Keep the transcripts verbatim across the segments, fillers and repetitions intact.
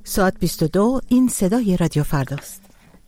ساعت بیست و دو، این صدای رادیو فرداست.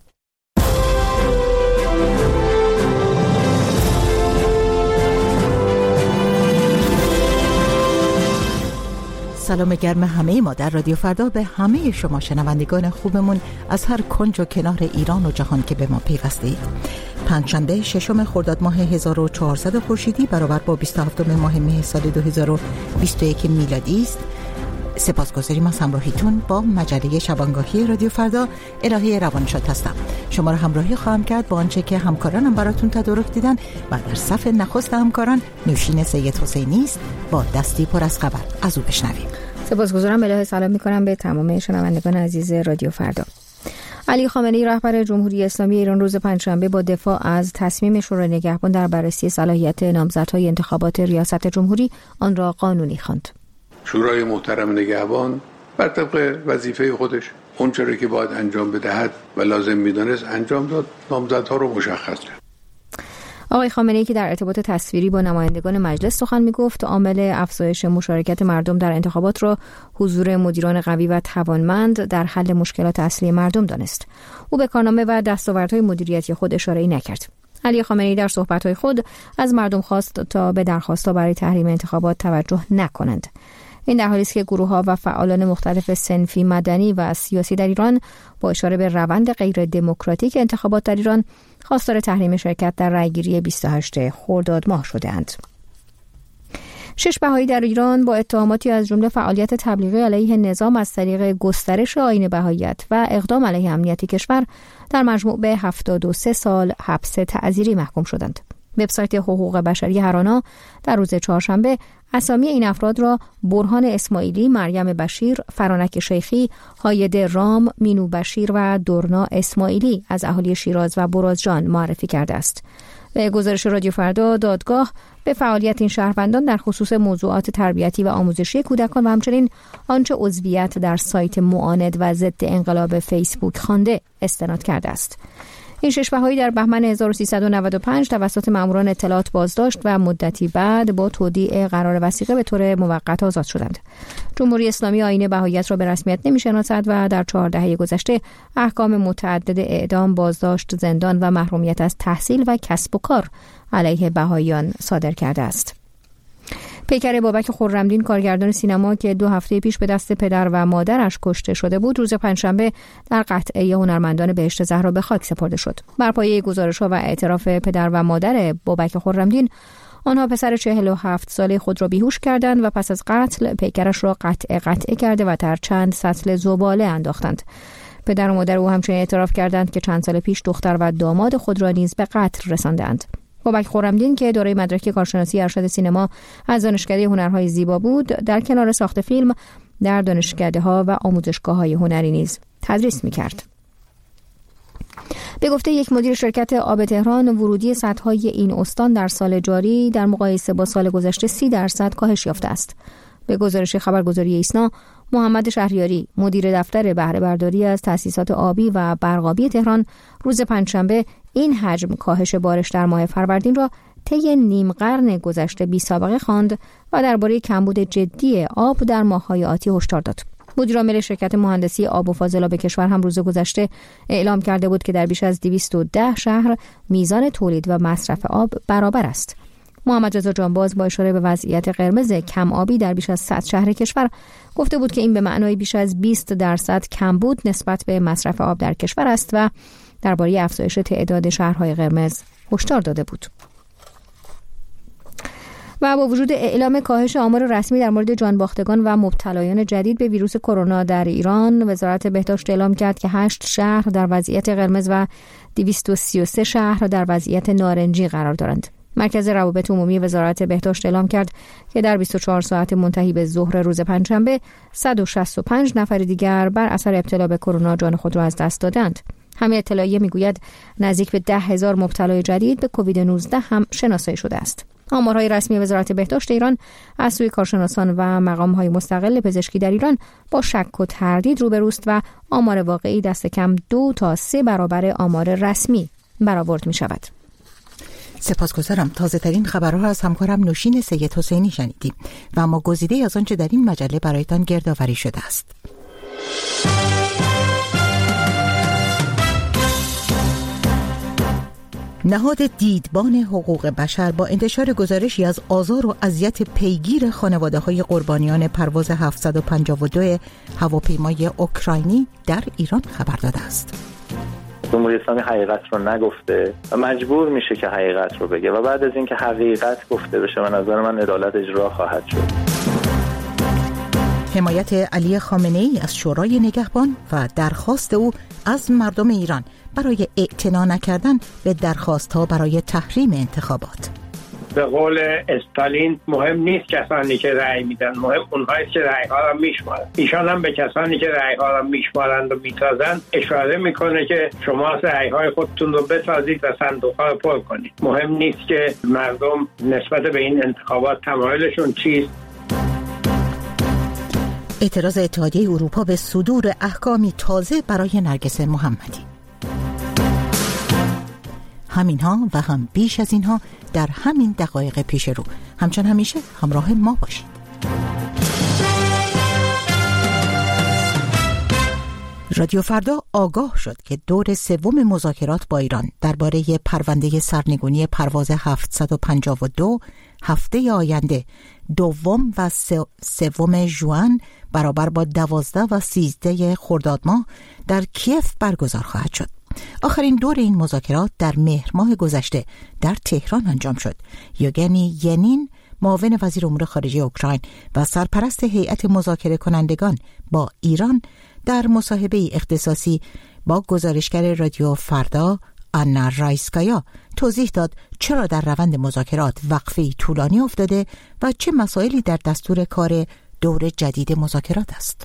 سلام گرم همه ما در رادیو فردا به همه شما شنوندگان خوبمون از هر کنج و کنار ایران و جهان که به ما پیوستید. پنجشنبه ششم خرداد ماه هزار و چهارصد خورشیدی برابر با بیست و هفتم ماه مه سال دو هزار و بیست و یک میلادی است. سپاسگزاریم از همراهیتون با مجله شبانگاهی رادیو فردا. الهه روانشاد هستم. شما را همراهی خواهم کرد با آنچه که همکارانم براتون تدارک دیدن و در صف نخست همکاران نوشین سید حسینی است با دستی پر از خبر. از او بشنویم. سپاسگزارم. الهه سلام می‌کنم به تمام شنوندگان عزیز رادیو فردا. علی خامنه‌ای رهبر جمهوری اسلامی ایران روز پنجشنبه با دفاع از تصمیم شورای نگهبان در بررسی صلاحیت نامزدهای انتخابات ریاست جمهوری آن را قانونی خواند. شورای محترم نگهبان بر طبق وظیفه خودش اون چیزی که باید انجام بدهد و لازم می‌دانست انجام داد، نامزدها رو مشخص کرد. آقای خامنه‌ای که در ارتباط تصویری با نمایندگان مجلس سخن می‌گفت، عامل افزایش مشارکت مردم در انتخابات را حضور مدیران قوی و توانمند در حل مشکلات اصلی مردم دانست. او به کارنامه و دستاوردهای مدیریتی خود اشاره‌ای نکرد. علی خامنه‌ای در صحبت‌های خود از مردم خواست تا به درخواست‌ها برای تحریم انتخابات توجه نکنند. این در حالی است که گروه‌ها و فعالان مختلف صنفی، مدنی و سیاسی در ایران با اشاره به روند غیر دموکراتیک انتخابات در ایران خواستار تحریم شرکت در رأیگیری بیست و هشتم خرداد ماه شده‌اند. شش بهایی در ایران با اتهاماتی از جمله فعالیت تبلیغی علیه نظام از طریق گسترش آیین بهاییت و اقدام علیه امنیت کشور در مجموع به هفتاد و سه سال حبس تعزیری محکوم شدند. وبسایت حقوق بشری هرانا در روز چهارشنبه اسامی این افراد را برهان اسماعیلی، مریم بشیر، فرانک شیخی، هایده رام، مینو بشیر و دورنا اسماعیلی از اهالی شیراز و برازجان معرفی کرده است. به گزارش رادیو فردا، دادگاه به فعالیت این شهروندان در خصوص موضوعات تربیتی و آموزشی کودکان و همچنین آنچه عضویت در سایت معاند و ضد انقلاب فیسبوک خوانده استناد کرده است. این شش بهایی در بهمن هزار و سیصد و نود و پنج توسط ماموران اطلاعات بازداشت و مدتی بعد با تودیع قرار وثیقه به طور موقت آزاد شدند. جمهوری اسلامی آیین بهاییت را به رسمیت نمی‌شناسد و در چهار دهه گذشته احکام متعدد اعدام، بازداشت، زندان و محرومیت از تحصیل و کسب و کار علیه بهاییان صادر کرده است. پیکر بابک خرمدین، کارگردان سینما که دو هفته پیش به دست پدر و مادرش کشته شده بود، روز پنجشنبه در قطعه هنرمندان بهشت زهرا به خاک سپرده شد. بر پایه گزارش‌ها و اعتراف پدر و مادر بابک خرمدین، آنها پسر چهل و هفت ساله خود را بیهوش کردند و پس از قتل پیکرش را قطعه قطعه کرده و در چند سطل زباله انداختند. پدر و مادر او همچنین اعتراف کردند که چند سال پیش دختر و داماد خود را نیز به قتل رساندند. بابک خرمدین که دارای مدرک کارشناسی ارشد سینما از دانشکده هنرهای زیبا بود، در کنار ساخت فیلم در دانشکده‌ها و آموزشگاه‌های هنری نیز تدریس می‌کرد. به گفته یک مدیر شرکت آب تهران، ورودی سدهای این استان در سال جاری در مقایسه با سال گذشته سی درصد کاهش یافته است. به گزارش خبرگزاری ایسنا، محمد شهریاری، مدیر دفتر بهره برداری از تأسیسات آبی و برقابی تهران، روز پنجشنبه این حجم کاهش بارش در ماه فروردین را طی نیم قرن گذشته بی سابقه خواند و درباره کمبود جدی آب در ماه‌های آتی هشدار داد. مدیرعامل شرکت مهندسی آب و فاضلاب کشور هم روز گذشته اعلام کرده بود که در بیش از دویست و ده شهر میزان تولید و مصرف آب برابر است. محمد رضا جانباز با اشاره به وضعیت قرمز کم آبی در بیش از صد شهر کشور گفته بود که این به معنای بیش از بیست درصد کمبود نسبت به مصرف آب در کشور است و درباره افزایش تعداد شهرهای قرمز هشدار داده بود. و با وجود اعلام کاهش آمار رسمی در مورد جانباختگان و مبتلایان جدید به ویروس کرونا در ایران، وزارت بهداشت اعلام کرد که هشت شهر در وضعیت قرمز و دویست و سی و سه شهر در وضعیت نارنجی قرار دارند. مرکز روابط عمومی وزارت بهداشت اعلام کرد که در بیست و چهار ساعت منتهی به ظهر روز پنجشنبه صد و شصت و پنج نفر دیگر بر اثر ابتلا به کرونا جان خود را از دست دادند. همین اطلاعیه میگوید نزدیک به ده هزار مبتلای جدید به کووید نوزده هم شناسایی شده است. آمارهای رسمی وزارت بهداشت ایران از سوی کارشناسان و مقام‌های مستقل پزشکی در ایران با شک و تردید روبروست و آمار واقعی دست کم دو تا سه برابر آمار رسمی برآورد می شود. سپاسگزارم. تازه ترین خبرها از همکارم نوشین سید حسینی شنیدیم و ما گزیده از آنچه در این مجله برایتان گردآوری شده است. نهاد دیدبان حقوق بشر با انتشار گزارشی از آزار و اذیت پیگیر خانواده‌های قربانیان پرواز هفتصد و پنجاه و دو هواپیمای اوکراینی در ایران خبر داده است. جمهوری اسلامی حقیقت رو نگفته و مجبور میشه که حقیقت رو بگه و بعد از اینکه حقیقت گفته بشه به نظر من عدالت اجرا خواهد شد. حمایت علی خامنه‌ای از شورای نگهبان و درخواست او از مردم ایران برای اعتنا نکردن به درخواست‌ها برای تحریم انتخابات. به قول استالین مهم نیست کسانی که رأی میدن، مهم اونهایی که رأی‌ها را میشمارن. ایشان هم به کسانی که رأی‌ها را میشمارند و میتازند اشاره میکنه که شما رأی‌های خودتون رو بسازید و صندوق‌ها رو پر کنید. مهم نیست که مردم نسبت به این انتخابات تمایلشون چیست. اعتراض اتحادیه اروپا به صدور احکامی تازه برای نرگس محمدی. همینها و هم بیش از اینها در همین دقایق پیش رو. همچون همیشه همراه ما باشید. رادیو فردا آگاه شد که دور سوم مذاکرات با ایران درباره پرونده سرنگونی پرواز هفتصد و پنجاه و دو هفته آینده دوم و سوم ژوئن برابر با دوازده و سیزده خرداد ماه در کیف برگزار خواهد شد. آخرین دور این مذاکرات در مهر ماه گذشته در تهران انجام شد. یوگنی ینین معاون وزیر امور خارجه اوکراین و سرپرست هیئت مذاکره کنندگان با ایران در مصاحبه اختصاصی با گزارشگر رادیو فردا آنا رایسکایا توضیح داد چرا در روند مذاکرات وقفه طولانی افتاده و چه مسائلی در دستور کار دور جدید مذاکرات است.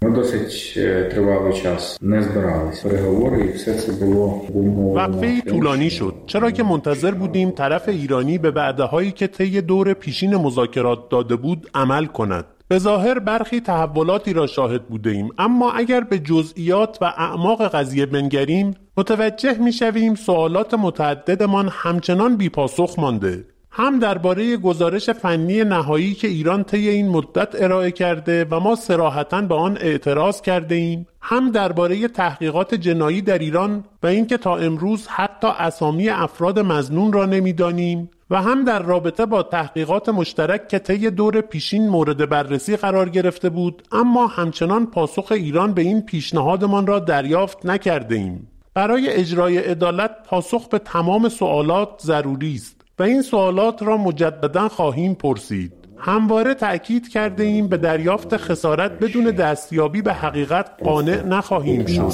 وقفه طولانی شد چرا که منتظر بودیم طرف ایرانی به وعده‌هایی که طی دور پیشین مذاکرات داده بود عمل کند. به ظاهر برخی تحولاتی را شاهد بودیم، اما اگر به جزئیات و اعماق قضیه بنگریم متوجه می‌شویم سوالات متعددمان همچنان بی‌پاسخ مانده. هم درباره گزارش فنی نهایی که ایران طی این مدت ارائه کرده و ما صراحتاً به آن اعتراض کرده ایم، هم درباره تحقیقات جنایی در ایران و اینکه تا امروز حتی اسامی افراد مظنون را نمی‌دانیم، و هم در رابطه با تحقیقات مشترک که طی دور پیشین مورد بررسی قرار گرفته بود، اما همچنان پاسخ ایران به این پیشنهادمان را دریافت نکرده ایم. برای اجرای عدالت پاسخ به تمام سوالات ضروری است و این سوالات را مجددا خواهیم پرسید. همواره تأکید کرده ایم به دریافت خسارت بدون دستیابی به حقیقت قانع نخواهیم شد.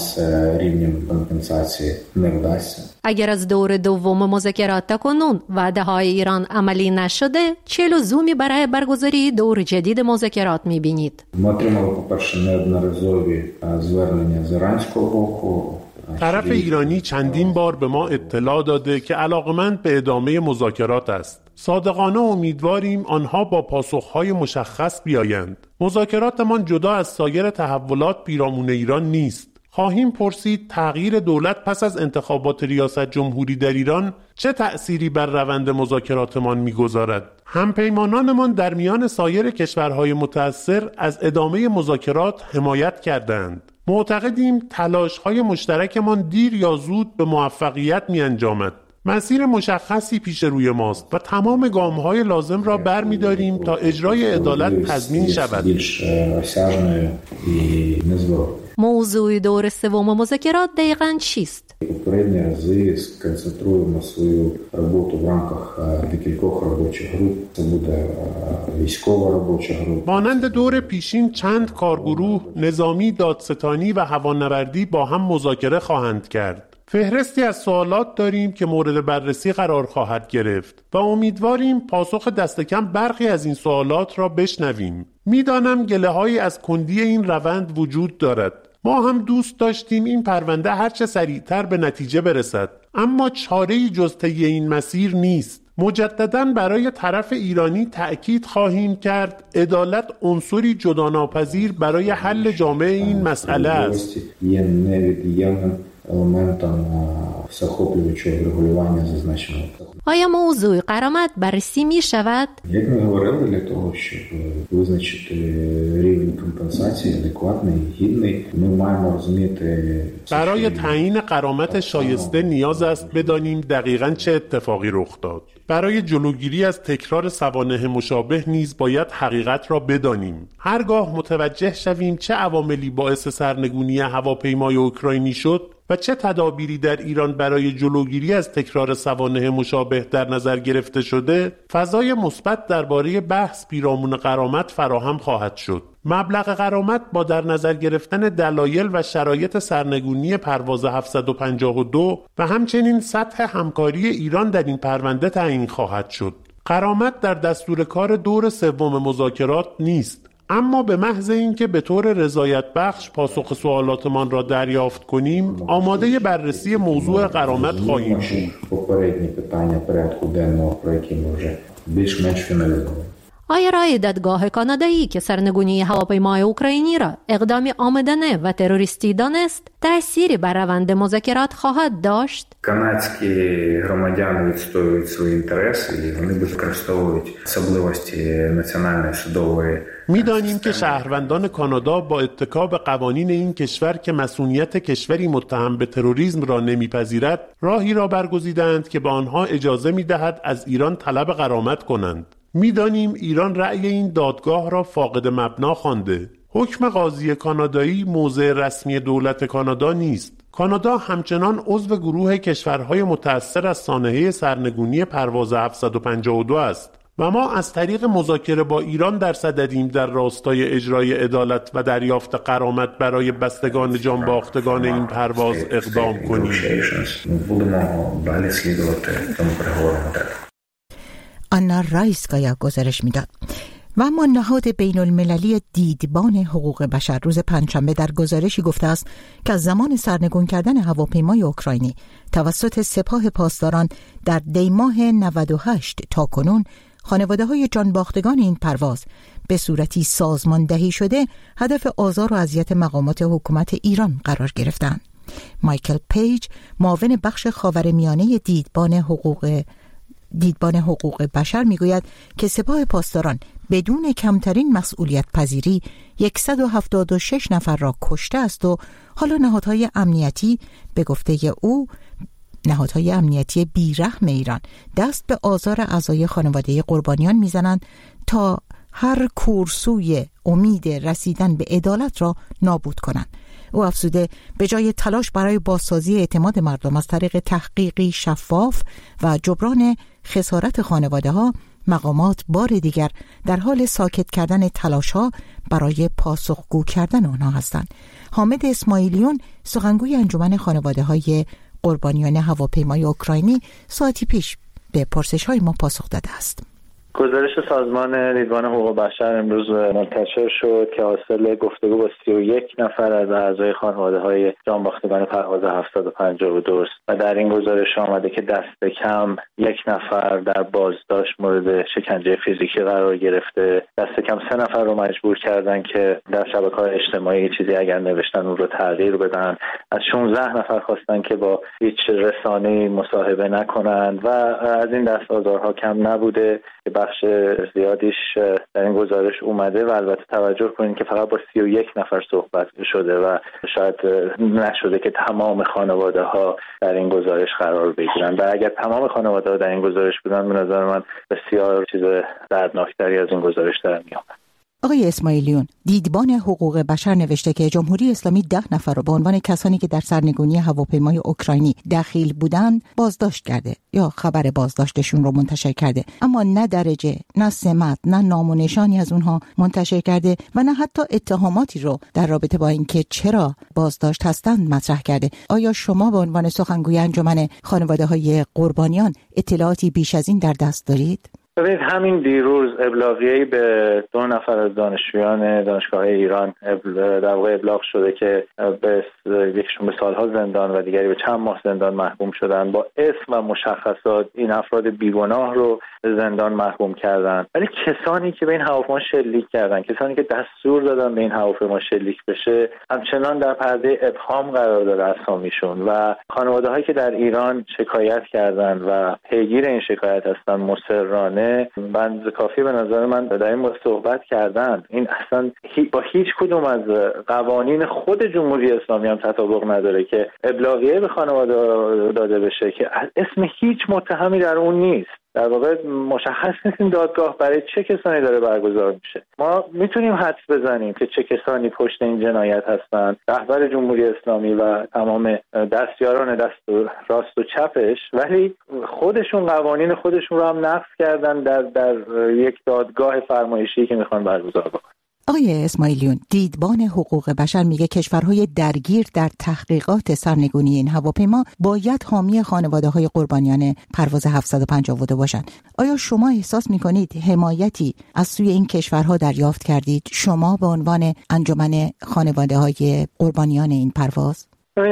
اگر از دور دوم مذاکرات تاکنون وعده های ایران عملی نشده، چه لزومی برای برگزاری دور جدید مذاکرات می‌بینید؟ طرف ایرانی چندین بار به ما اطلاع داده که علاقمند به ادامه مذاکرات است. صادقانه امیدواریم آنها با پاسخهای مشخص بیایند. مذاکراتمان جدا از سایر تحولات پیرامون ایران نیست. خواهیم پرسید تغییر دولت پس از انتخابات ریاست جمهوری در ایران چه تأثیری بر روند مذاکراتمان می‌گذارد. همپیمانانمان در میان سایر کشورهای متأثر از ادامه مذاکرات حمایت کردند. معتقدیم تلاش‌های مشترکمان دیر یا زود به موفقیت می‌انجامد. مسیر مشخصی پیش روی ماست و تمام گام‌های لازم را برمی‌داریم تا اجرای عدالت تضمین شود. موضوع دور سوم مذاکرات دقیقاً چیست؟ مانند دور پیشین چند کارگروه نظامی، دادستانی و هوانوردی با هم مذاکره خواهند کرد. فهرستی از سوالات داریم که مورد بررسی قرار خواهد گرفت و امیدواریم پاسخ دست کم برخی از این سوالات را بشنویم. میدانم گله‌هایی از کندی این روند وجود دارد. ما هم دوست داشتیم این پرونده هرچه سریعتر به نتیجه برسد، اما چاره‌ای جز طی این مسیر نیست. مجدداً برای طرف ایرانی تأکید خواهیم کرد عدالت عنصری جداناپذیر برای حل جامع این مسئله است. елементом всеохоплюючого регулювання зазначеного. آیا موضوع غرامت بررسی می شود؟ Як ми говорили, для того, щоб визначити рівень компенсації адекватний, гідний, ми маємо розуміти... برای تعیین غرامت شایسته نیاز است بدانیم دقیقاً چه اتفاقی رخ داد. برای جلوگیری از تکرار سوانح مشابه نیز باید حقیقت را بدانیم. هرگاه متوجه شویم چه عواملی باعث سرنگونی هواپیمای اوکراینی شد و چه تدابیری در ایران برای جلوگیری از تکرار سوانح مشابه در نظر گرفته شده، فضای مثبت درباره بحث پیرامون غرامت فراهم خواهد شد. مبلغ غرامت با در نظر گرفتن دلایل و شرایط سرنگونی پرواز هفتصد و پنجاه و دو و همچنین سطح همکاری ایران در این پرونده تعیین خواهد شد. غرامت در دستور کار دور سوم مذاکرات نیست، اما به محض اینکه به طور رضایت بخش پاسخ سوالاتمان را دریافت کنیم، آماده بررسی موضوع غرامت خواهیم بود. Попередні питання порядку денного, про які ми вже більш-менш фіналізували. آیا رای دادگاه کانادایی که سرنگونی هواپیمای اوکراینی را اقدام عامدانه و تروریستی دانست، تأثیری بر روند مذاکرات خواهد داشت؟ Канадські громадяни відстоюють свої інтереси і вони використовують особливості національної судової. می‌دانیم که شهروندان کانادا با اتکا به قوانین این کشور که مسئولیت کشوری متهم به تروریسم را نمی‌پذیرد، راهی را برگزیدند که به آنها اجازه می‌دهد از ایران طلب غرامت کنند. می‌دانیم ایران رأی این دادگاه را فاقد مبنا خوانده. حکم قاضی کانادایی موضع رسمی دولت کانادا نیست. کانادا همچنان عضو گروه کشورهای متأثر از سانحه سرنگونی پرواز هفتصد و پنجاه و دو است و ما از طریق مذاکره با ایران در صددیم در راستای اجرای عدالت و دریافت غرامت برای بستگان جانباختگان این پرواز اقدام کنیم. آنا رایسکایا گزارش میداد. و اما نهاد بین المللی دیدبان حقوق بشر روز پنجشنبه در گزارشی گفته است که از زمان سرنگون کردن هواپیمای اوکراینی توسط سپاه پاسداران در دی ماه نود و هشت تا کنون، خانواده‌های جانباختگان این پرواز به صورتی سازماندهی شده هدف آزار و اذیت مقامات حکومت ایران قرار گرفتند. مایکل پیج، معاون بخش خاورمیانه دیدبان حقوق دیدبان حقوق بشر میگوید که سپاه پاسداران بدون کمترین مسئولیت پذیری صد و هفتاد و شش نفر را کشته است و حالا نهادهای امنیتی به گفته او نهادهای امنیتی بیرحم ایران دست به آزار اعضای خانواده قربانیان میزنند تا هر کورسوی امید رسیدن به عدالت را نابود کنند. او افزوده به جای تلاش برای بازسازی اعتماد مردم از طریق تحقیقی شفاف و جبران خسارت خانواده ها، مقامات بار دیگر در حال ساکت کردن تلاش ها برای پاسخگو کردن آنها هستند. حامد اسماعیلیون، سخنگوی انجمن خانواده های قربانیان هواپیمای اوکراینی، ساعتی پیش به پرسش های ما پاسخ داده است. گزارش سازمان دیدبان حقوق بشر امروز منتشر شد که حاصل گفتگو با سی و یک نفر از اعضای خانواده‌های جانباختگان پرواز هفتصد و پنجاه و دو است و در این گزارش آمده که دست کم یک نفر در بازداشت مورد شکنجه فیزیکی قرار گرفته، دست کم سه نفر رو مجبور کردن که در شبکه‌های اجتماعی چیزی اگر نوشتن اون رو تغییر بدن، از شانزده نفر خواستن که با هیچ رسانه‌ای مصاحبه نکنند و از این دست آزارها کم نبوده که بخش زیادیش در این گزارش اومده و البته توجه کنید که فقط با سی و یک نفر صحبت شده و شاید نشده که تمام خانواده ها در این گزارش قرار بگیرن و اگر تمام خانواده ها در این گزارش بودن به نظر من بسیار چیز دردناکتری از این گزارش در میاد. آقای اسماعیلیون، دیدبان حقوق بشر نوشته که جمهوری اسلامی ده نفر را به عنوان کسانی که در سرنگونی هواپیمای اوکراینی دخیل بودند بازداشت کرده یا خبر بازداشتشون رو منتشر کرده، اما نه درجه، نه سمت، نه نام و نشانی از اونها منتشر کرده و نه حتی اتهاماتی رو در رابطه با اینکه چرا بازداشت هستند مطرح کرده. آیا شما به عنوان سخنگوی انجمن خانواده‌های قربانیان اطلاعاتی بیش از این در دست دارید؟ ببینید همین دیروز ابلاغیه‌ای به دو نفر از دانشجویان دانشگاه ایران در واقع ابلاغ شده که به یکیشون به سالها زندان و دیگری به چند ماه زندان محکوم شدن. با اسم و مشخصات این افراد بیگناه رو به زندان محکوم کردن، ولی کسانی که به این هواپیما شلیک کردن، کسانی که دستور دادن به این هواپیما شلیک بشه، همچنان در پرده ابهام قرار داره اسامیشون و خانواده‌هایی که در ایران شکایت کردن و پیگیر این شکایت هستن مصرانه بند کافی به نظر من در این مورد صحبت کردن. این اصلا با هیچ کدوم از قوانین خود جمهوری اسلامی هم تطابق نداره که ابلاغیه به خانواده داده بشه که اسم هیچ متهمی در اون نیست. در واقع مشخص نیست این دادگاه برای چه کسانی داره برگزار میشه. ما میتونیم حدس بزنیم که چه کسانی پشت این جنایت هستند، رهبر جمهوری اسلامی و تمام دستیاران دست و راست و چپش، ولی خودشون قوانین خودشون رو هم نقض کردن در در یک دادگاه فرمایشی که میخوان برگزار بکنن. آقای اسماعیلیون، دیدبان حقوق بشر میگه کشورهای درگیر در تحقیقات سرنگونی این هواپیما باید حامی خانواده‌های قربانیان پرواز هفتصد و پنجاه و دو باشند. آیا شما احساس میکنید حمایتی از سوی این کشورها دریافت کردید شما به عنوان انجمن خانواده‌های قربانیان این پرواز؟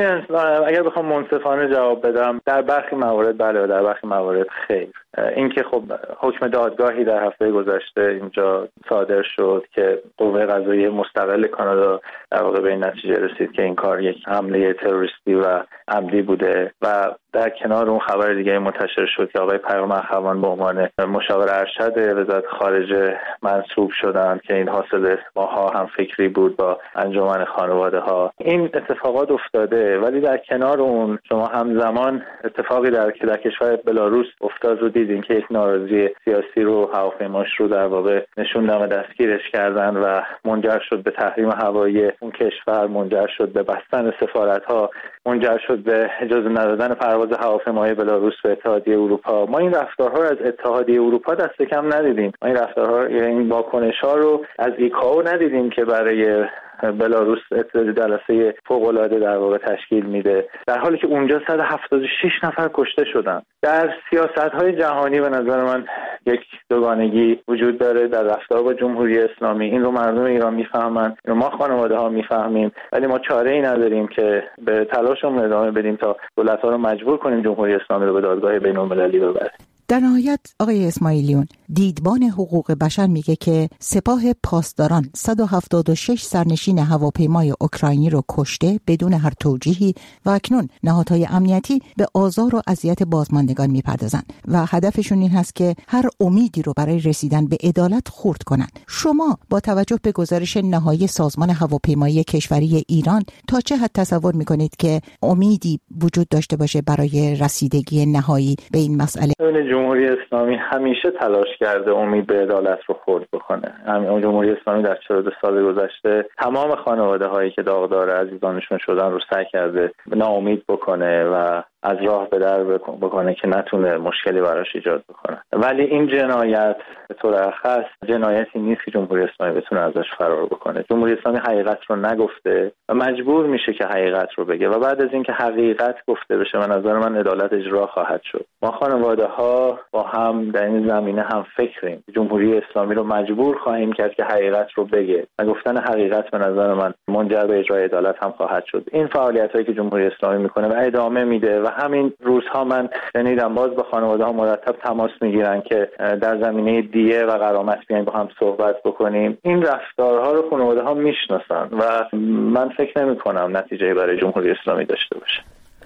اگر بخوام منصفانه جواب بدم، در برخی موارد بله و در برخی موارد خیر. اینکه خب حکم دادگاهی در هفته گذشته اینجا صادر شد که قوه قضاییه مستقل کانادا در واقع به این نتیجه رسید که این کار یک حمله تروریستی و عمدی بوده و در کنار اون خبر دیگه منتشر شد که آقای پیام اخوان به عنوان مشاور ارشد وزارت خارجه منصوب شدند که این حاصل ماها هم فکری بود با انجمن خانواده ها. این اتفاقات افتاده، ولی در کنار اون شما همزمان اتفاقی در که در کشور بلاروس افتاد رو دیدین که یک ناراضی سیاسی رو هواپیماش رو در واقع نشوندن و دستگیرش کردن و منجر شد به تحریم هوایی اون کشور، منجر شد به بستن سفارت‌ها، منجر شد به اجازه ندادن پرواز هواپیمای بلاروس به اتحادیه اروپا. ما این رفتارها رو از اتحادیه اروپا دست کم ندیدیم. ما این رفتارها، این واکنش‌ها رو از ایکائو ندیدیم که برای بلاروس جلسه فوق‌العاده در واقع تشکیل میده، در حالی که اونجا صد و هفتاد و شش نفر کشته شدن. در سیاست‌های جهانی به نظر من یک دوگانگی وجود داره در رفتار با جمهوری اسلامی. این رو مردم ایران میفهمن، این رو ما خانواده‌ها میفهمیم، ولی ما چاره‌ای نداریم که به تلاشمون ادامه بدیم تا دولت‌ها رو مجبور کنیم جمهوری اسلامی رو به دادگاه بین‌المللی ببره. در نهایت آقای اسماعیلیون، دیدبان حقوق بشر میگه که سپاه پاسداران صد و هفتاد و شش سرنشین هواپیمای اوکراینی رو کشته بدون هر توجیهی و اکنون نهادهای امنیتی به آزار و اذیت بازماندگان میپردازن و هدفشون این هست که هر امیدی رو برای رسیدن به عدالت خرد کنن. شما با توجه به گزارش نهایی سازمان هواپیمایی کشوری ایران تا چه حد تصور میکنید که امیدی وجود داشته باشه برای رسیدگی نهایی به این مسئله؟ جمهوری اسلامی همیشه تلاش کرده امید به عدالت رو خرد بکنه. همین جمهوری اسلامی در چهل و دو سال گذشته تمام خانواده هایی که داغدار عزیزانشون شدن رو سعی کرده ناامید بکنه و از راه به در بکنه که نتونه مشکلی براش ایجاد بکنه. ولی این جنایت به طور خاص جنایتی نیست که جمهوری اسلامی بتونه ازش فرار بکنه. جمهوری اسلامی حقیقت رو نگفته و مجبور میشه که حقیقت رو بگه و بعد از اینکه حقیقت گفته بشه من نظر من عدالت اجرا خواهد شد. ما خانواده ها با هم در این زمینه هم فکریم. جمهوری اسلامی رو مجبور خواهیم کرد که حقیقت رو بگه. و گفتن حقیقت به نظر من منجر به اجرای عدالت هم خواهد شد. این فعالیتایی که جمهوری اسلامی میکنه و ادامه میده و همین روزها من شنیدم باز با خانواده ها مرتب تماس میگیرن که در زمینه دیه و غرامت بیاین با هم صحبت بکنیم. این رفتارها رو خانواده ها میشناسن و من فکر نمی کنم نتیجه برای جمهوری اسلامی داشته باشه.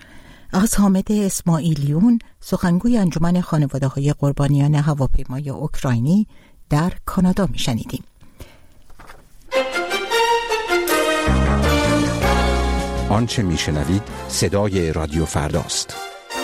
از حامد اسماعیلیون، سخنگوی انجمن خانواده‌های قربانیان هواپیمای اوکراینی در کانادا میشنیدیم. آنچه میشنوید صدای رادیو فرداست.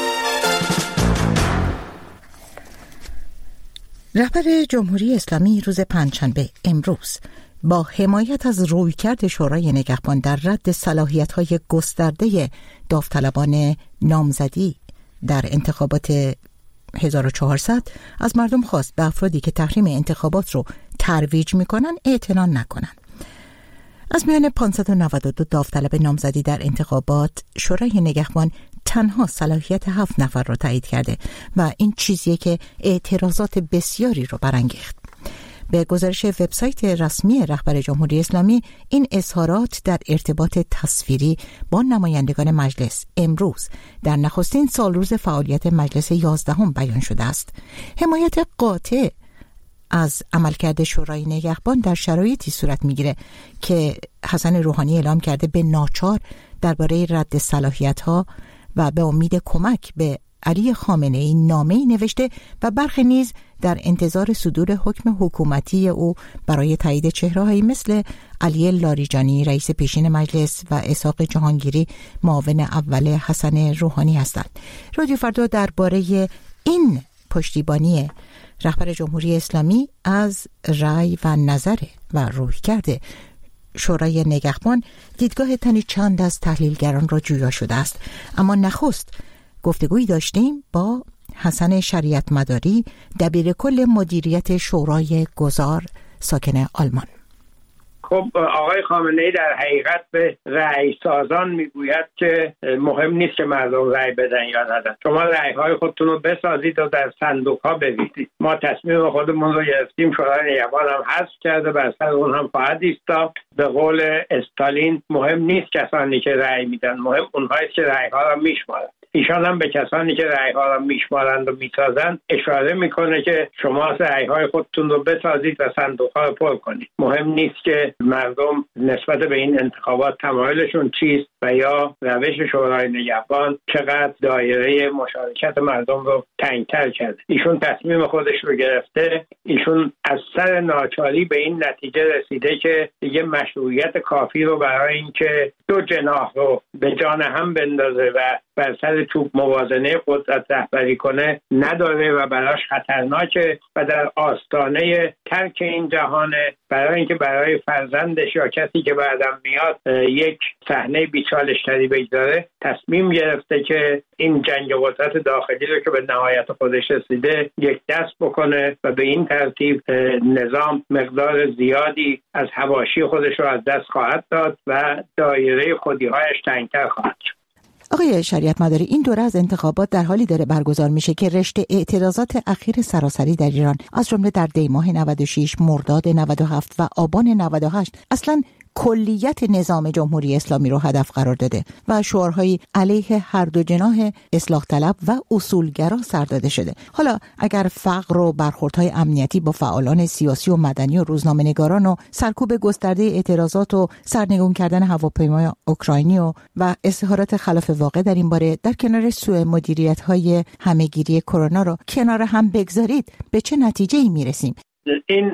رهبر جمهوری اسلامی روز پنجشنبه امروز با حمایت از رویکرد شورای نگهبان در رد صلاحیت‌های گسترده داوطلبان نامزدی در انتخابات هزار و چهارصد از مردم خواست به افرادی که تحریم انتخابات رو ترویج می‌کنن اعتنا نکنن. از میان پانصد و نود و دو داوطلب نامزدی در انتخابات، شورای نگهبان تنها صلاحیت هفت نفر را تایید کرده و این چیزیه که اعتراضات بسیاری رو برانگیخت. به گزارش وبسایت رسمی رهبر جمهوری اسلامی، این اظهارات در ارتباط تصویری با نمایندگان مجلس امروز در نخستین سالروز فعالیت مجلس یازدهم بیان شده است. حمایت قاطع از عملکرد شورای نگهبان در شرایطی صورت میگیره که حسن روحانی اعلام کرده به ناچار درباره رد صلاحیت‌ها و به امید کمک به علی خامنه‌ای نامه‌ای نوشته و برخی نیز در انتظار صدور حکم حکومتی او برای تایید چهره‌هایی مثل علی لاریجانی رئیس پیشین مجلس و اسحاق جهانگیری معاون اول حسن روحانی هستند. رادیو فردا درباره این پشتیبانی رهبر جمهوری اسلامی از رأی و نظر و رویکرد شورای نگهبان دیدگاه تنی چند از تحلیلگران را جویا شده است. اما نخست گفتگویی داشتیم با حسن شریعت مداری، دبیر کل مدیریت شورای گذار ساکن آلمان. خب آقای خامنه‌ای در حقیقت به رأی سازان میگوید که مهم نیست که مردم رأی بدن یا ندن، شما رأی‌های خودتون رو بسازید و در صندوق‌ها بریزید. ما تصمیم خودمون رو گرفتیم، شورای نگهبان هم حذف کرده، بر سر اون هم خواهد ایستاد. به قول استالین مهم نیست کسانی که رأی میدن، مهم اونهایی که رأی‌ها رو میشمارن. ایشان هم به کسانی که رأی‌ها را میشمارند و میسازند اشاره میکنه که شما رأی‌های خودتون رو بسازید و صندوق‌ها رو پر کنید. مهم نیست که مردم نسبت به این انتخابات تمایلشون چیست و یا روش شورای نگهبان چقدر دایره مشارکت مردم رو تنگ‌تر کرده. ایشون تصمیم خودش رو گرفته. ایشون از سر ناچاری به این نتیجه رسیده که دیگه مشروعیت کافی رو برای اینکه دو جناح رو به جان هم بندازه و بر سر توپ موازنه قدرت رهبری کنه نداره و براش خطرناکه و در آستانه ترک این جهانه، برای اینکه برای فرزندش یا کسی که بعدم میاد یک صحنه بیچالش‌تری بگذاره، تصمیم گرفته که این جنگ قدرت داخلی رو که به نهایت خودش رسیده یک دست بکنه و به این ترتیب نظام مقدار زیادی از حواشی خودش رو از دست خواهد داد و دایره خودی‌هایش تنگ‌تر خواهد شد. آقای شریعت مداری، این دوره از انتخابات در حالی داره برگزار میشه که رشته اعتراضات اخیر سراسری در ایران از جمله در دی ماه نود و شش، مرداد نود و هفت و آبان نود و هشت اصلاً کلیت نظام جمهوری اسلامی رو هدف قرار داده و شعارهایی علیه هر دو جناح اصلاح طلب و اصولگرا سر داده شده. حالا اگر فقر و برخوردهای امنیتی با فعالان سیاسی و مدنی و روزنامه‌نگاران و سرکوب گسترده اعتراضات و سرنگون کردن هواپیمای اوکراینی و و اظهارات خلاف واقع در این باره در کنار سوء مدیریت‌های همه‌گیری کرونا رو کنار هم بگذارید، به چه نتیجه‌ای میرسیم؟ این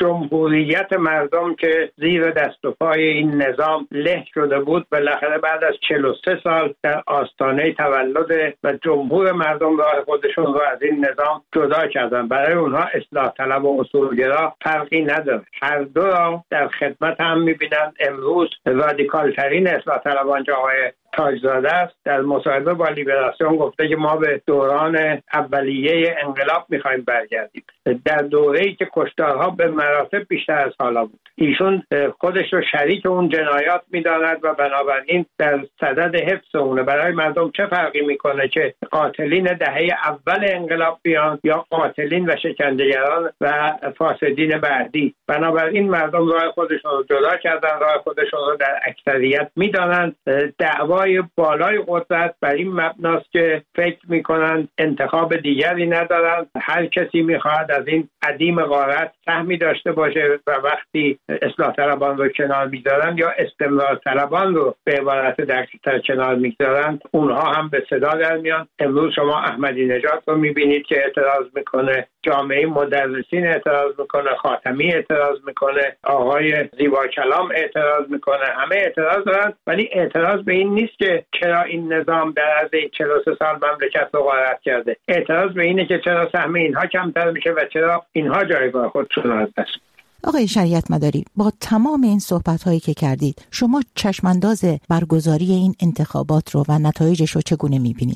جمهوریت مردم که زیر دست و پای این نظام له شده بود، بالاخره بعد از چهل و سه سال در آستانه تولد و جمهور مردم راه خودشون رو از این نظام جدا کردن. برای اونها اصلاح طلب و اصولگرا فرقی نداره، هر دو را در خدمت هم میبینند. امروز رادیکال ترین اصلاح طلبان آقای تاجزاده است، در مصاحبه با لیبراسیون گفته که ما به دوران اولیه انقلاب میخوایم برگردیم، در دوره‌ای که کشتارها به مراتب بیشتر از حالا بود. ایشون خودش رو شریک اون جنایات میداند و بنابراین در صدد حفظ اونه. برای مردم چه فرقی میکنه که قاتلین دهه اول انقلاب بیان یا قاتلین و شکنجهگران و فاسدین بعدی؟ بنابراین مردم راه خودشون رو جدا کردن، راه خودشون رو در اکثریت میدانند. دعوای بالای قدرت بر این مبناست که فکر میکنند انتخاب دیگری ندارند، هر کسی میخواد از این عدیم غارت سهمی داشته باشه و وقتی اصلاح طلبان رو کنار میذارن یا استمرار طلبان رو به عبارت دقیق‌تر کنار میذارن، اونها هم به صدا در میان. امروز شما احمدی نژاد رو میبینید که اعتراض میکنه، جامعه مدرسین اعتراض میکنه، خاتمی اعتراض میکنه، آقای زیبا کلام اعتراض میکنه، همه اعتراض دارن. ولی اعتراض به این نیست که چرا این نظام در عرض چهل و سه سال مملکت رو غارت کرده. اعتراض به اینه که چرا سهم اینها کمتر میشه و چرا اینها جایگاه خودشون از دست. آقای شریعت مداری، با تمام این صحبت‌هایی که کردید، شما چشمانداز برگزاری این انتخابات رو و نتایجش رو چگونه می‌بینید؟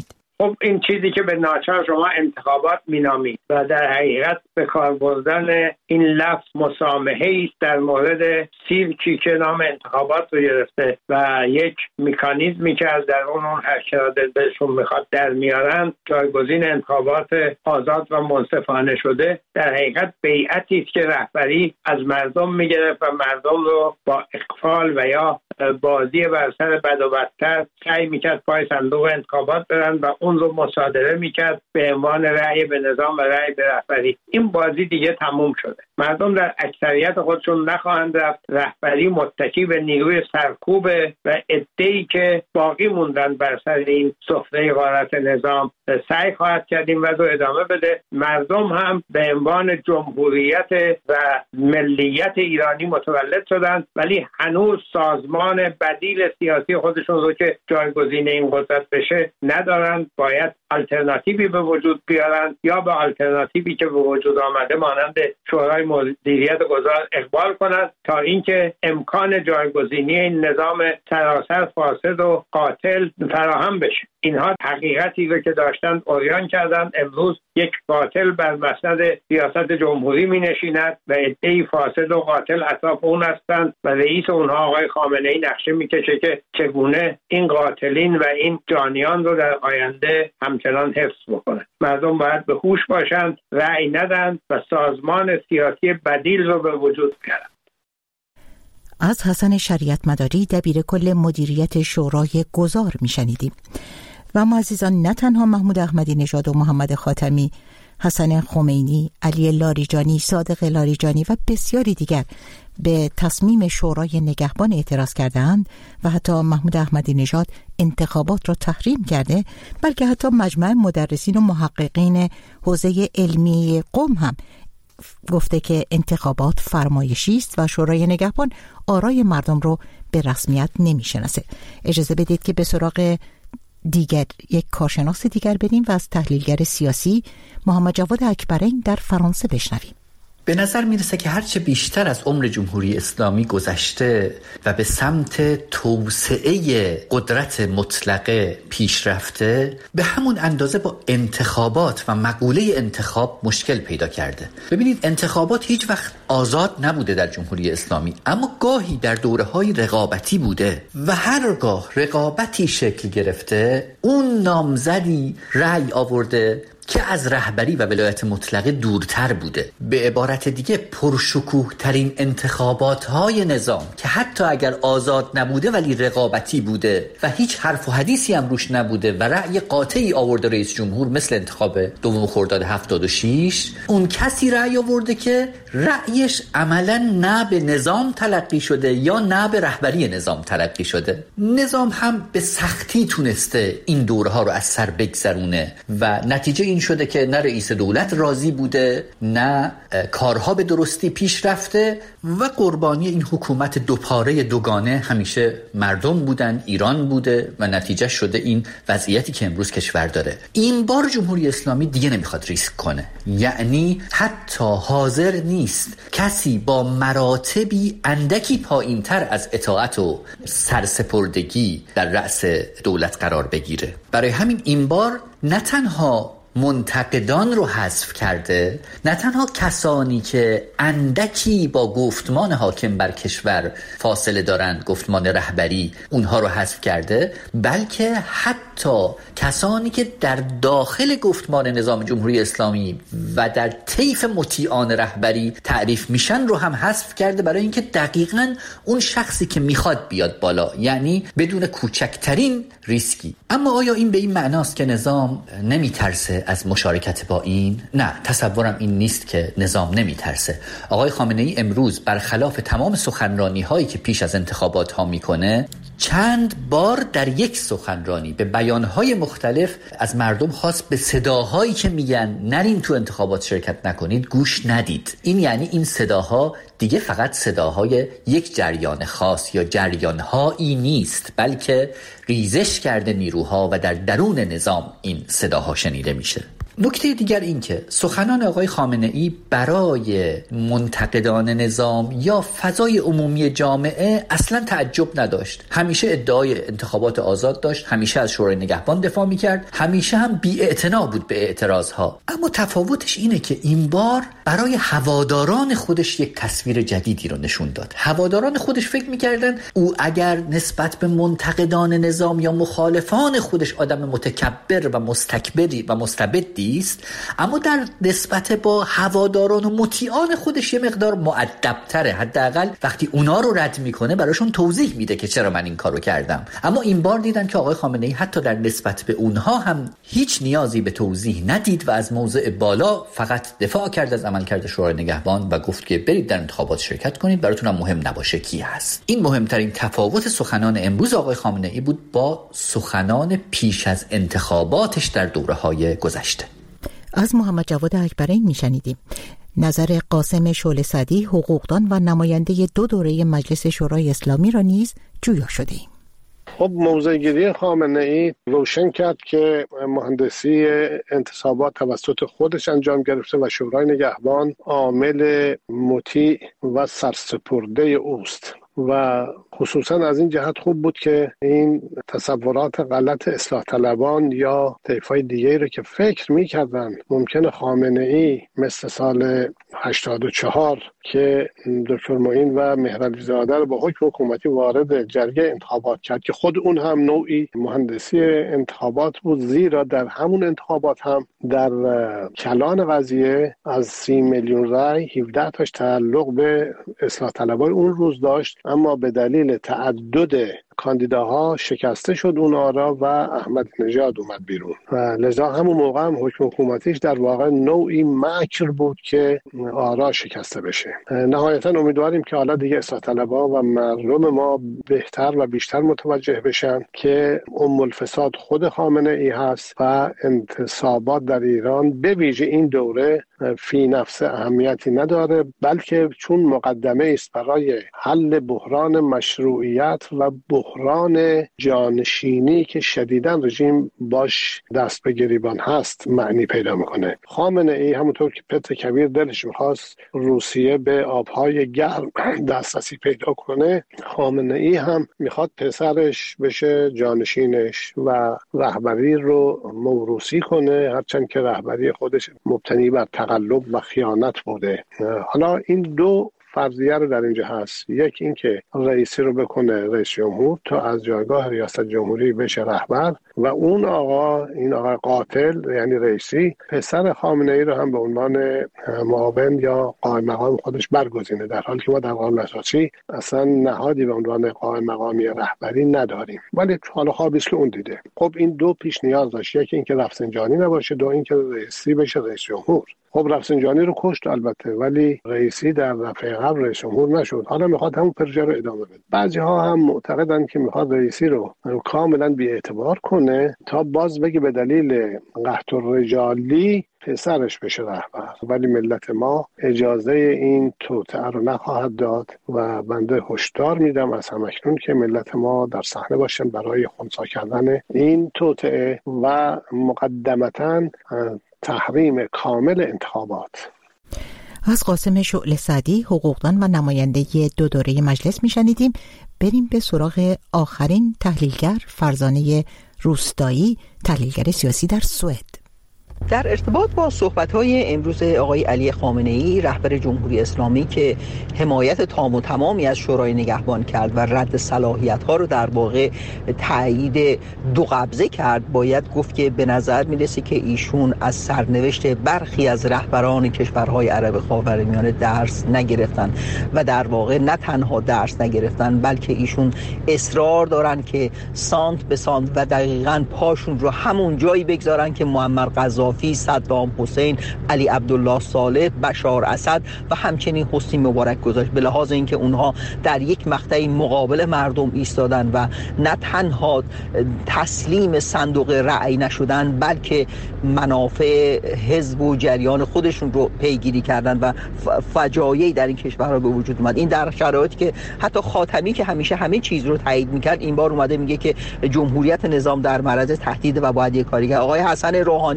خب این چیزی که به ناچار شما انتخابات مینامید و در حقیقت به کار بردن این لفظ مسامحه است در مورد سیرکی که نام انتخابات رو گرفته و یک مکانیزمی که از درون اون حرکات بهشون میخواد در میارن جایگزین انتخابات آزاد و منصفانه شده، در حقیقت بیعتی است که رهبری از مردم میگرفت و مردم رو با اغفال و یا بازی بر سر بد و بدتر سعی میکرد پای صندوق انتخابات برن و اون رو مصادره میکرد به عنوان رأی به نظام و رأی به رهبری. این بازی دیگه تموم شده. مردم در اکثریت خودشون نخواهند رفت. رهبری متکی به نیروی سرکوب و عده‌ای که باقی موندن بر سر این سفره غارت نظام سعی خواهد کرد این وضع ادامه بده. مردم هم به عنوان جمهوریت و ملیت ایرانی متولد شدن، ولی هنوز سازمان بدیل سیاسی خودشون رو که جایگزین این قدرت بشه ندارن. باید آلترناتیوی به وجود بیارن یا به آلترناتیوی که به وجود آمده مانند شورای مدیریت گذار اقبال کنند تا اینکه امکان جایگزینی این نظام سراسر فاسد و قاتل فراهم بشه. اینها حقیقتی رو که داشتن عریان کردن. امروز یک قاتل بر مسند ریاست جمهوری می نشیند و عده‌ای فاسد و قاتل اطراف اون هستند و رئیس اونها آقای خامنه‌ای نقشه میکشه که چگونه این قاتلین و این جانیان رو در آینده همچنان حفظ بکنند. مردم باید به هوش باشند، رأی ندن و سازمان سیاسی بدیل رو به وجود بیارن. از حسن شریعت مداری دبیر کل مدیریت شورای گذار میشنیدیم. و ما عزیزان نه تنها محمود احمدی نژاد و محمد خاتمی، حسن خمینی، علی لاریجانی، صادق لاریجانی و بسیاری دیگر به تصمیم شورای نگهبان اعتراض کردند و حتی محمود احمدی نژاد انتخابات را تحریم کرده، بلکه حتی مجمع مدرسین و محققین حوزه علمی قم هم گفته که انتخابات فرمایشی است و شورای نگهبان آرای مردم رو به رسمیت نمیشناسه. اجازه بدید که به سراغ دیگر یک کارشناس دیگر بریم و از تحلیلگر سیاسی محمد جواد اکبرین در فرانسه بشنویم. به نظر میرسه که هرچه بیشتر از عمر جمهوری اسلامی گذشته و به سمت توسعه قدرت مطلقه پیش رفته، به همون اندازه با انتخابات و مقوله انتخاب مشکل پیدا کرده. ببینید، انتخابات هیچ وقت آزاد نبوده در جمهوری اسلامی، اما گاهی در دوره‌های رقابتی بوده و هرگاه رقابتی شکل گرفته اون نامزدی رأی آورده که از رهبری و ولایت مطلقه دورتر بوده. به عبارت دیگه پرشکوه ترین انتخابات های نظام که حتی اگر آزاد نبوده ولی رقابتی بوده و هیچ حرف و حدیثی هم روش نبوده و رأی قاطعی آورده رئیس جمهور، مثل انتخاب دوم خرداد هفتاد و شش، اون کسی رأی آورده که رأیش عملا نه به نظام تلقی شده یا نه به رهبری نظام تلقی شده. نظام هم به سختی تونسته این دورها رو از سر بگذرونه و نتیجه این شده که نه رئیس دولت راضی بوده، نه کارها به درستی پیش رفته و قربانی این حکومت دوپاره دوگانه همیشه مردم بودن، ایران بوده و نتیجه شده این وضعیتی که امروز کشور داره. این بار جمهوری اسلامی دیگه نمیخواد ریسک کنه، یعنی حتی حاضر نیست کسی با مراتبی اندکی پایین‌تر از اطاعت و سرسپردگی در رأس دولت قرار بگیره. برای همین این بار نه تنها منتقدان رو حذف کرده، نه تنها کسانی که اندکی با گفتمان حاکم بر کشور فاصله دارند، گفتمان رهبری، اونها رو حذف کرده، بلکه حتی کسانی که در داخل گفتمان نظام جمهوری اسلامی و در طیف مطیعان رهبری تعریف میشن رو هم حذف کرده، برای اینکه دقیقاً اون شخصی که میخواد بیاد بالا، یعنی بدون کوچکترین ریسکی. اما آیا این به این معناست که نظام نمیترسه از مشارکت با این؟ نه، تصورم این نیست که نظام نمیترسه. آقای خامنه‌ای امروز برخلاف تمام سخنرانی هایی که پیش از انتخابات ها میکنه، چند بار در یک سخنرانی به بیانهای مختلف از مردم خواست به صداهایی که میگن نرین تو انتخابات شرکت نکنید گوش ندید. این یعنی این صداها دیگه فقط صداهای یک جریان خاص یا جریانهایی نیست، بلکه ریزش کرده نیروها و در درون نظام این صداها شنیده میشه. نکته دیگر این که سخنان آقای خامنه‌ای برای منتقدان نظام یا فضای عمومی جامعه اصلا تعجب نداشت. همیشه ادعای انتخابات آزاد داشت، همیشه از شورای نگهبان دفاع میکرد، همیشه هم بی‌اعتنا بود به اعتراضها. اما تفاوتش اینه که این بار برای هواداران خودش یک تصویر جدیدی رو نشون داد. هواداران خودش فکر میکردن او اگر نسبت به منتقدان نظام یا مخالفان خودش آدم متکبر و مستکبری و مستبدی است، اما در نسبت با هواداران و مطیعان خودش یه مقدار مؤدب‌تره. حداقل وقتی اونا رو رد میکنه براشون توضیح میده که چرا من این کارو کردم. اما این بار دیدن که آقای خامنه‌ای حتی در نسبت به اونها هم هیچ نیازی به توضیح ندید و از موضع بالا فقط دفاع کرد از عملکرد شورای نگهبان و گفت که برید در انتخابات شرکت کنید، براتونم مهم نباشه کی هست. این مهمترین تفاوت سخنان امروز آقای خامنه‌ای بود با سخنان پیش از انتخاباتش در دوره‌های گذشته. از محمد جواد اکبرین میشنیدیم. نظر قاسم شعله سعدی، حقوقدان و نماینده دو دوره مجلس شورای اسلامی را نیز جویا شدیم. خب موضع‌گیری خامنه‌ای روشن کرد که مهندسی انتصابات توسط خودش انجام گرفته و شورای نگهبان عامل مطیع و سرسپرده اوست و خصوصا از این جهت خوب بود که این تصورات غلط اصلاح طلبان یا طیفای دیگه رو که فکر می‌کردن ممکنه خامنه‌ای مثل سال هشتاد و چهار که دکتر معین و مهرعلی زاده رو با حکم حکومتی وارد جرگه انتخابات کرد که خود اون هم نوعی مهندسی انتخابات بود، زیرا در همون انتخابات هم در کلان قضیه از سی میلیون رای هفده تاش تعلق به اصلاح طلبای اون روز داشت، اما به دلیل تعدد کاندیداها شکسته شد اون آرا و احمد نژاد اومد بیرون و لذا همون موقع هم حکم حکومتیش در واقع نوعی مکر بود که آرا شکسته بشه. نهایتا امیدواریم که حالا دیگه اصلاح طلبها و مردم ما بهتر و بیشتر متوجه بشن که ام الفساد خود خامنه‌ای هست و انتصابات در ایران به ویژه این دوره فی نفس اهمیتی نداره، بلکه چون مقدمه است برای حل بحران مشروعیت و بحران جانشینی که شدیداً رژیم باش دست به گریبان هست معنی پیدا میکنه. خامنه‌ای همونطور که پتر کبیر دلش میخواست روسیه به آبهای گرم دسترسی پیدا کنه، خامنه‌ای هم میخواد پسرش بشه جانشینش و رهبری رو موروثی کنه، هرچند که رهبری خودش مبتنی بر تقلب و خیانت بوده. حالا این دو فرضیه رو در اینجا هست، یک این که رئیسی رو بکنه رئیس جمهور تا از جایگاه ریاست جمهوری بشه رهبر و اون آقا این آقا قاتل یعنی رئیسی پسر خامنه‌ای رو هم به عنوان معاون یا قائم مقام خودش برگزینه، در حالی که ما در قانون اساسی اصلا نهادی به عنوان قائم مقامی رهبری نداریم، ولی حالا خوابی است که اون دیده. خب این دو پیش نیاز داشت، یکی این که رفسنجانی نباشه، دو این که رئیسی بشه رئیس جمهور. خب رفسنجانی رو کشت البته، ولی رئیسی در دفعه قبل رئیس جمهور نشد، حالا میخواد همون پروژه رو ادامه بده. بعضی ها هم معتقدن که میخواد رئیسی رو کاملا بی‌اعتبار کنه تا باز بگه به دلیل قحط الرجالی پسرش بشه رهبر، ولی ملت ما اجازه این توطئه رو نخواهد داد و بنده هشدار میدم از همکنون که ملت ما در صحنه باشن برای خنثی کردن این توطئه و مقدمتاً تحریم کامل انتخابات. از قاسم شعله سعدی، حقوقدان و نماینده دو دوره مجلس میشنیدیم. بریم به سراغ آخرین تحلیلگر، فرزانه روستایی، تحلیلگر سیاسی در سوئد. در ارتباط با صحبت‌های امروز آقای علی خامنه‌ای رهبر جمهوری اسلامی که حمایت تام و تمامی از شورای نگهبان کرد و رد صلاحیت‌ها رو در واقع تایید دو قبضه کرد، باید گفت که به نظر میرسه که ایشون از سرنوشت برخی از رهبران کشورهای عرب خاورمیانه درس نگرفتن و در واقع نه تنها درس نگرفتن بلکه ایشون اصرار دارن که سانت به سانت و دقیقاً پاشون رو همون جایی بگذارن که معمر قذافی، صدام حسین، علی عبدالله صالح، بشار اسد و همچنین حسنی مبارک گذاشت، به لحاظ اینکه اونها در یک مقطعی مقابل مردم ایستادن و نه تنها تسلیم صندوق رأی نشدن بلکه منافع حزب و جریان خودشون رو پیگیری کردن و فجایعی در این کشورها به وجود اومد. این در شرایطی که حتی خاتمی که همیشه همه چیز رو تایید میکرد این بار اومده میگه که جمهوریت نظام در معرض تهدید و باید یک کاری کرد. آقای حسن روحانی که همه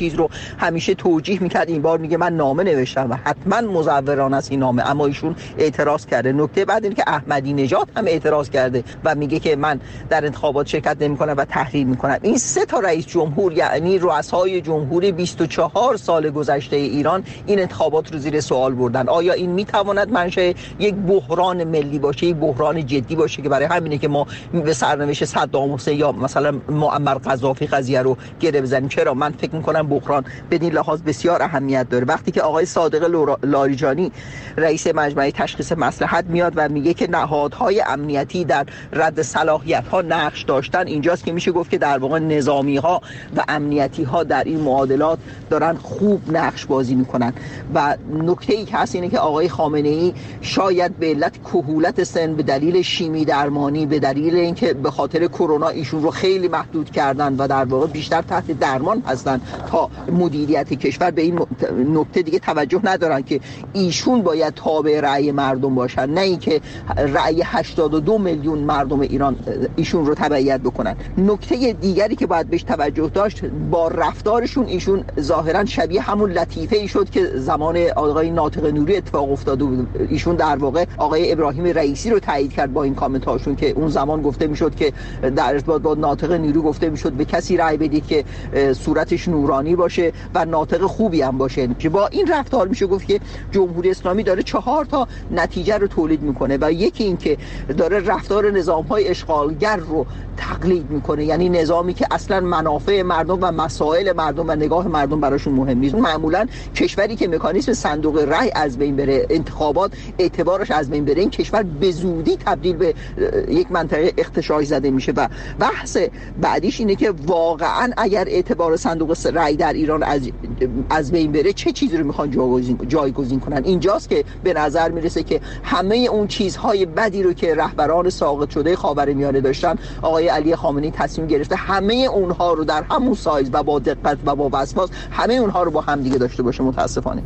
چیز رو همیشه توجیه میکرد، این بار میگه من نامه نوشتم و حتما مزوران است این نامه، اما ایشون اعتراض کرده. نکته بعد اینه که احمدی نژاد هم اعتراض کرده و میگه که من در انتخابات شرکت نمیکنم و تحریم میکنم. این سه تا رئیس جمهور، یعنی رؤسای جمهور بیست و چهار سال گذشته ایران، این انتخابات رو زیر سوال بردن. آیا این میتواند منشأ یک بحران ملی باشه، یک بحران جدی باشه که برای همینه که ما به سرنوشت صدام حسین یا مثلا معمر قذافی قضیه رو گره بزنیم؟ چرا؟ من فکر میکنم بحران بدین لحاظ بسیار اهمیت داره. وقتی که آقای صادق لاریجانی رئیس مجمع تشخیص مصلحت میاد و میگه که نهادهای امنیتی در رد صلاحیت‌ها نقش داشتن، اینجاست که میشه گفت که در واقع نظامی‌ها و امنیتی‌ها در این معادلات دارن خوب نقش بازی میکنن. و نکته‌ای که هست اینه که آقای خامنه‌ای شاید به علت کهولت سن، به دلیل شیمی درمانی، به دلیل اینکه به خاطر کرونا ایشون رو خیلی محدود کردن و در واقع بیشتر تحت درمان هستن تا مدیریت کشور، به این نکته دیگه توجه ندارن که ایشون باید تابع رأی مردم باشن، نه اینکه رأی هشتاد و دو میلیون مردم ایران ایشون رو تبعیت بکنن. نکته دیگری که باید بهش توجه داشت، با رفتارشون ایشون ظاهرا شبیه همون لطیفه ای شد که زمان آقای ناطق نوری اتفاق افتاده بود. ایشون در واقع آقای ابراهیم رئیسی رو تایید کرد با این کامنت هاشون که اون زمان گفته میشد که در ارتباط با ناطق نوری گفته میشد به کسی رأی بدید که صورتش نورانی باشه و ناطق خوبی هم باشه. با این رفتار میشه گفت که جمهوری اسلامی داره چهار تا نتیجه رو تولید میکنه و یکی این که داره رفتار نظام‌های اشغالگر رو تقلید میکنه، یعنی نظامی که اصلا منافع مردم و مسائل مردم و نگاه مردم براشون مهم نیست. معمولا کشوری که مکانیزم صندوق رای از بین بره، انتخابات اعتبارش از بین بره، این کشور به زودی تبدیل به یک منطقه اغتشاشی زده میشه. و بحث بعدیش اینه که واقعا اگر اعتبار صندوق رای در ایران از از بین بره چه چیزی رو میخوان جایگزین جایگزین کنن. اینجاست که به نظر میرسه که همه اون چیزهای بدی رو که رهبران ساقط شده خاورمیانه داشتن، آقای علی خامنه‌ای تصمیم گرفته همه اونها رو در همون سایز و با دقت و با وسواس همه اونها رو با هم دیگه داشته باشه. متاسفانه.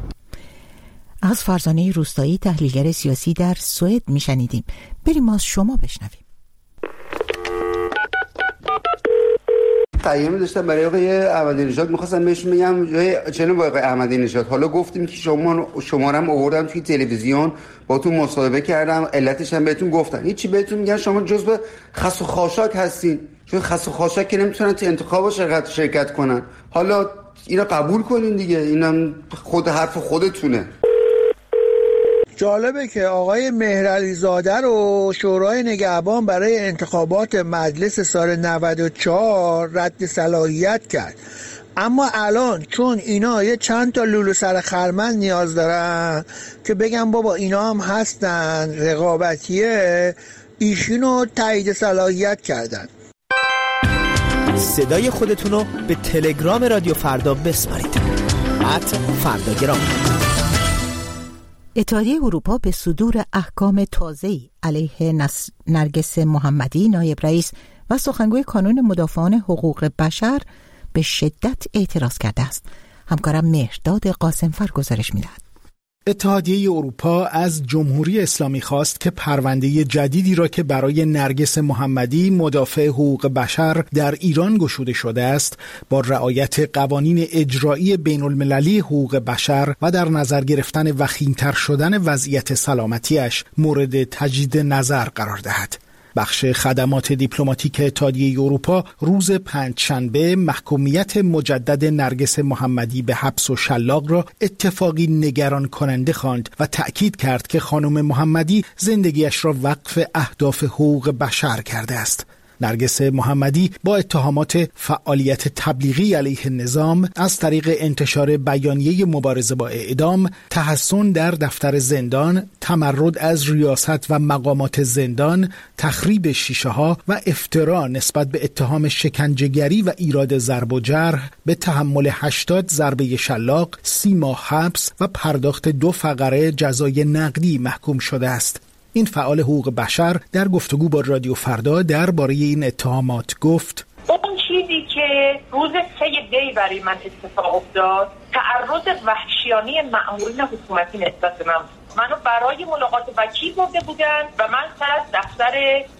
از فرزانه روستایی، تحلیلگر سیاسی در سوئد میشنیدیم. بریم از شما بشنویم. پیامی داشتم برای آقای احمدی نژاد، می‌خواستم بهش بگم چه با آقای احمدی نژاد، حالا گفتیم که شما شمارم آوردم توی تلویزیون باهاتون مصاحبه کردم، علتش هم بهتون گفتن، هیچی بهتون میگن شما جزء خس و خاشاک هستین، چون خس و خاشاک که نمیتونن تو انتخابات شرکت شرکت کنن. حالا اینا قبول کنین دیگه، اینم خود حرف خودتونه. جالبه که آقای مهرعلی زاده رو شورای نگهبان برای انتخابات مجلس سال نود و چهار رد صلاحیت کرد، اما الان چون اینا یه چند تا لولو سر خرمن نیاز دارن که بگم بابا اینا هم هستن رقابتیه، ایشونو تایید صلاحیت کردن. صدای خودتونو به تلگرام رادیو فردا بسپارید. ات فرداگرام. اتحادیه اروپا به صدور احکام تازه‌ای علیه نرگس محمدی، نایب رئیس و سخنگوی کانون مدافعان حقوق بشر، به شدت اعتراض کرده است. همکارم مهرداد قاسمفر گزارش می‌دهد. اتحادیه اروپا از جمهوری اسلامی خواست که پرونده جدیدی را که برای نرگس محمدی، مدافع حقوق بشر، در ایران گشوده شده است، با رعایت قوانین اجرایی بین المللی حقوق بشر و در نظر گرفتن وخیم‌تر شدن وضعیت سلامتیش مورد تجدید نظر قرار دهد. بخش خدمات دیپلماتیک اتحادیه اروپا روز پنجشنبه محکومیت مجدد نرگس محمدی به حبس و شلاق را اتفاقی نگران کننده خواند و تأکید کرد که خانم محمدی زندگیش را وقف اهداف حقوق بشر کرده است. نرگس محمدی با اتهامات فعالیت تبلیغی علیه نظام از طریق انتشار بیانیه مبارزه با اعدام، تحصن در دفتر زندان، تمرد از ریاست و مقامات زندان، تخریب شیشه‌ها و افترا نسبت به اتهام شکنجهگری و ایراد ضرب و جرح به تحمل هشتاد ضربه شلاق، سی ماه حبس و پرداخت دو فقره جزای نقدی محکوم شده است. این فعال حقوق بشر در گفتگو با رادیو فردا درباره این اتهامات گفت: اون چیزی که روز سه دی برای من اتفاق افتاد، تعرض وحشیانه مأمورین حکومتی نسبت به من. منو برای ملاقات وکیل برده بودن و من سر از دفتر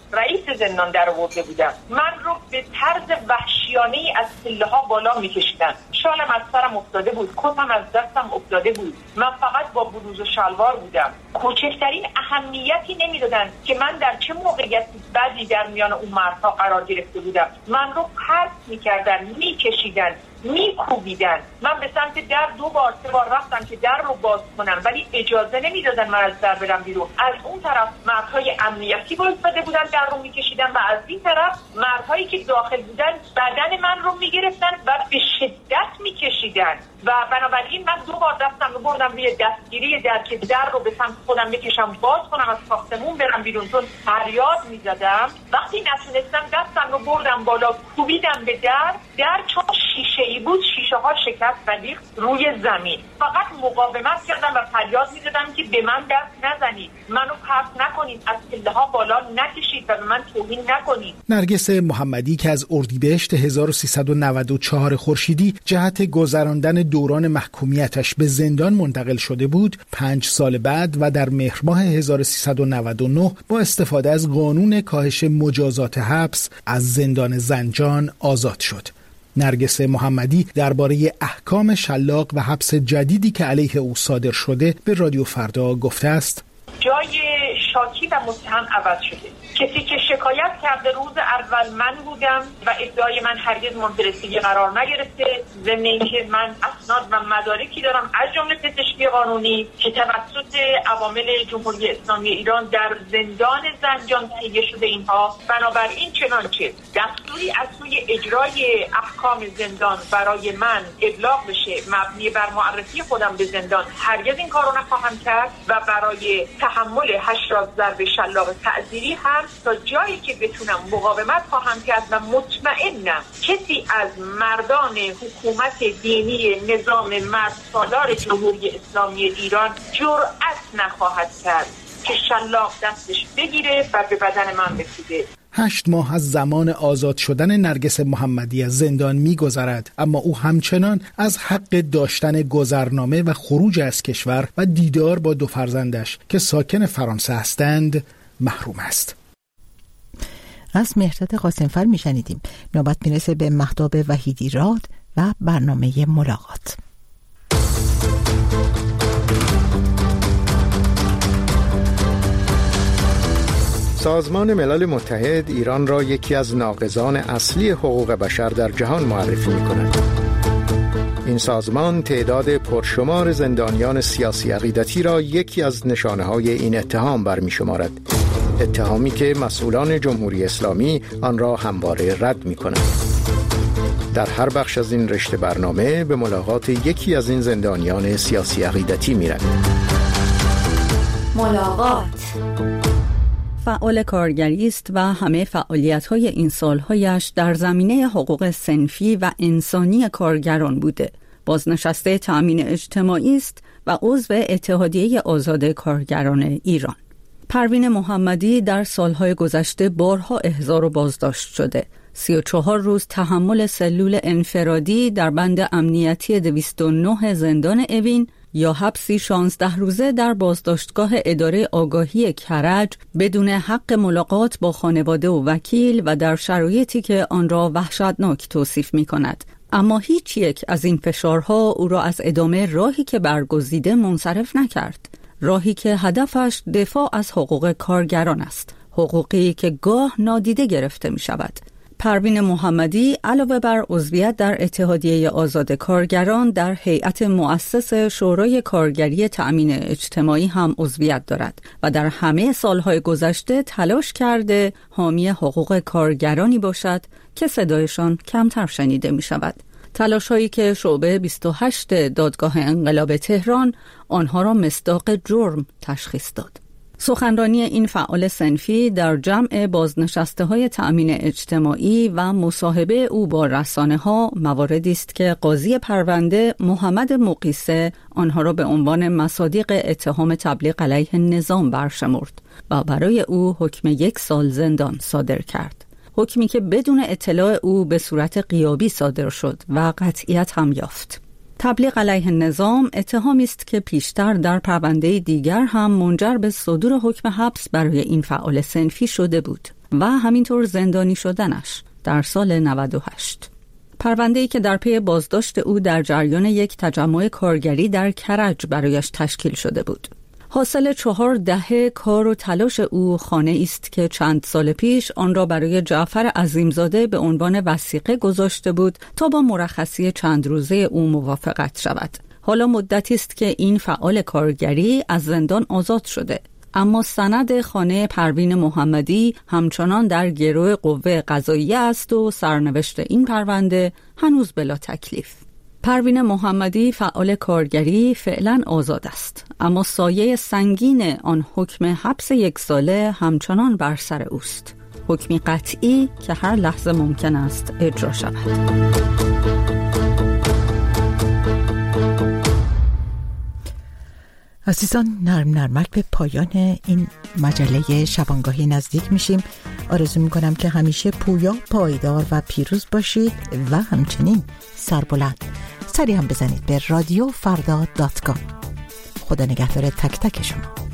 رئیس زندان در آورده بودم. من رو به طرز وحشیانه‌ای از پله‌ها بالا می‌کشیدن. شالم از سرم افتاده بود، کتم از دستم افتاده بود. من فقط با بلوز و شلوار بودم. کوچکترین اهمیتی نمیدادن که من در چه موقعیتی بدی در میان اون مردها قرار گرفته بودم. من رو پرت می‌کردن، می‌کشیدن، میکوبیدن. من به سمت در دو بار سه بار رفتم که در رو باز کنم، ولی اجازه نمیدادن من از در برم بیرون. از اون طرف مردهای امنیتی وایساده بودن در رو میکشیدن و از این طرف مردهایی که داخل بودن بدن من رو میگرفتن و به شدت میکشیدن. و بنابراین من دو بار دستم رو بردم روی دستگیری در که در رو به سمت خودم بکشم باز کنم از ساختمون برم بیرون، چون فریاد میزدم. وقتی نتونستم دستم رو بردم بالا کوبیدم به در. در چون شیشه‌ای بود شیشه ها شکست و ریخت روی زمین. فقط مقاومت کردم و فریاد میزدم که به من دست نزنید، منو پرت نکنید، از پله ها بالا نکشید و به من توهین نکنید. نرگس محمدی که از اردیبهشت هزار و سیصد و نود و چهار خورشیدی جهت گذراندن دوران محکومیتش به زندان منتقل شده بود، پنج سال بعد و در مهر ماه هزار و سیصد و نود و نه با استفاده از قانون کاهش مجازات حبس از زندان زنجان آزاد شد. نرگس محمدی درباره احکام شلاق و حبس جدیدی که علیه او صادر شده به رادیو فردا گفته است: جای شاکی و متهم عوض شده. کسی که شکایت کرده روز اول من بودم و ادعای من هرگز مورد قرار نگرفته، ضمن اینکه من اسناد و مدارکی دارم از جمله پزشکی قانونی که توسط عوامل جمهوری اسلامی ایران در زندان زنجان تهیه شده. اینها بنابراین چنانچه دستوری از سوی اجرای احکام زندان برای من ابلاغ بشه مبنی بر معرفی خودم به زندان، هرگز این کارو نخواهم کرد و برای تحمل هشتاد ضرب شلاق تعزیری هم تا جایی که بتونم مقاومت خواهم کرد و مطمئنم کسی از مردان حکومت دینی نظام مرد سالار جمهوری اسلامی ایران جرأت نخواهد کرد که شلاق دستش بگیره و به بدن من بکوبه. هشت ماه از زمان آزاد شدن نرگس محمدی از زندان می گذرد، اما او همچنان از حق داشتن گذرنامه و خروج از کشور و دیدار با دو فرزندش که ساکن فرانسه هستند محروم است. از مهرداد قاسمفر می شنیدیم. نوبت می رسه به مهتاب وحیدی راد و برنامه ملاقات. سازمان ملل متحد ایران را یکی از ناقضان اصلی حقوق بشر در جهان معرفی می کند. این سازمان تعداد پرشمار زندانیان سیاسی عقیدتی را یکی از نشانه‌های این اتهام برمی شمارد. اتهامی که مسئولان جمهوری اسلامی آن را همواره رد می کنند. در هر بخش از این رشته برنامه به ملاقات یکی از این زندانیان سیاسی عقیدتی می رویم. ملاقات فعال کارگری است و همه فعالیت‌های این سال‌هایش در زمینه حقوق صنفی و انسانی کارگران بوده. بازنشسته تأمین اجتماعی است و عضو اتحادیه آزاد کارگران ایران. پروین محمدی در سالهای گذشته بارها احضار و بازداشت شده. سی و چهار روز تحمل سلول انفرادی در بند امنیتی دویست و نه زندان اوین یا حبسی شانزده روزه در بازداشتگاه اداره آگاهی کرج بدون حق ملاقات با خانواده و وکیل و در شرایطی که آن را وحشتناک توصیف می کند. اما هیچ یک از این فشارها او را از ادامه راهی که برگزیده منصرف نکرد. راهی که هدفش دفاع از حقوق کارگران است. حقوقی که گاه نادیده گرفته می شود. پروین محمدی علاوه بر عضویت در اتحادیه آزاد کارگران در هیئت مؤسس شورای کارگری تأمین اجتماعی هم عضویت دارد و در همه سالهای گذشته تلاش کرده حامی حقوق کارگرانی باشد که صدایشان کمتر شنیده می شود. تلاش‌هایی که شعبه بیست و هشت دادگاه انقلاب تهران آنها را مصداق جرم تشخیص داد. سخنرانی این فعال صنفی در جمع بازنشسته‌های تأمین اجتماعی و مصاحبه او با رسانه‌ها مواردی است که قاضی پرونده محمد مقیسه آنها را به عنوان مصادیق اتهام تبلیغ علیه نظام برشمرد و برای او حکم یک سال زندان صادر کرد. حکمی که بدون اطلاع او به صورت غیابی صادر شد و قطعیت هم یافت. تبلیغ علیه نظام اتهامی است که پیشتر در پرونده دیگر هم منجر به صدور حکم حبس برای این فعال صنفی شده بود. و همینطور زندانی شدنش در سال نود و هشت. پرونده‌ای که در پی بازداشت او در جریان یک تجمع کارگری در کرج برایش تشکیل شده بود. حاصل چهار دهه کار و تلاش او خانه است که چند سال پیش آن را برای جعفر عظیمزاده به عنوان وثیقه گذاشته بود تا با مرخصی چند روزه او موافقت شود. حالا مدتی است که این فعال کارگری از زندان آزاد شده، اما سند خانه پروین محمدی همچنان در گرو قوه قضاییه است و سرنوشت این پرونده هنوز بلا تکلیف. پروین محمدی فعال کارگری فعلا آزاد است، اما سایه سنگین آن حکم حبس یک ساله همچنان بر سر اوست. حکمی قطعی که هر لحظه ممکن است اجرا شود. عزیزان، نرم نرمک به پایان این مجله شبانگاهی نزدیک میشیم. آرزو میکنم که همیشه پویا، پایدار و پیروز باشید و همچنین سربلند. سری هم بزنید به رادیو فردا دات کام. خدا نگهدار تک تک شما.